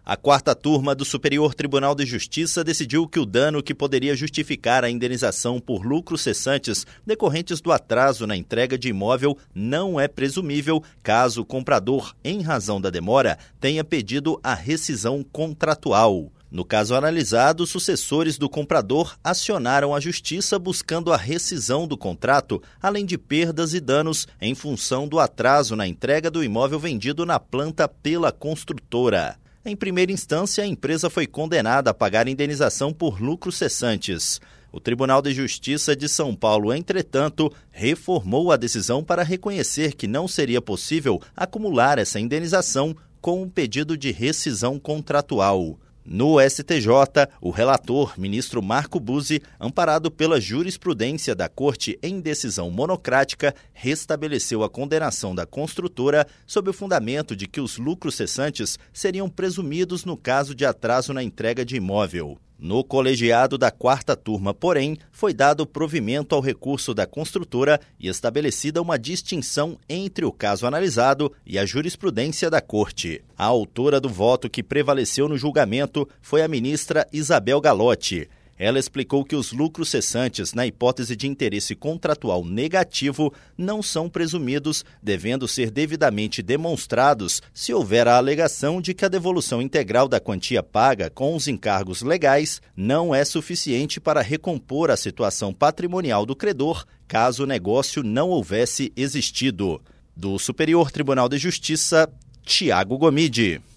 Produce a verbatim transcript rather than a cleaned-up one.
A quarta turma do Superior Tribunal de Justiça decidiu que o dano que poderia justificar a indenização por lucros cessantes decorrentes do atraso na entrega de imóvel não é presumível caso o comprador, em razão da demora, tenha pedido a rescisão contratual. No caso analisado, sucessores do comprador acionaram a Justiça buscando a rescisão do contrato, além de perdas e danos em função do atraso na entrega do imóvel vendido na planta pela construtora. Em primeira instância, a empresa foi condenada a pagar indenização por lucros cessantes. O Tribunal de Justiça de São Paulo, entretanto, reformou a decisão para reconhecer que não seria possível acumular essa indenização com um pedido de rescisão contratual. No S T J, o relator, ministro Marco Buzzi, amparado pela jurisprudência da Corte em decisão monocrática, restabeleceu a condenação da construtora sob o fundamento de que os lucros cessantes seriam presumidos no caso de atraso na entrega de imóvel. No colegiado da quarta turma, porém, foi dado provimento ao recurso da construtora e estabelecida uma distinção entre o caso analisado e a jurisprudência da Corte. A autora do voto que prevaleceu no julgamento foi a ministra Isabel Galotti. Ela explicou que os lucros cessantes, na hipótese de interesse contratual negativo, não são presumidos, devendo ser devidamente demonstrados se houver a alegação de que a devolução integral da quantia paga com os encargos legais não é suficiente para recompor a situação patrimonial do credor, caso o negócio não houvesse existido. Do Superior Tribunal de Justiça, Tiago Gomide.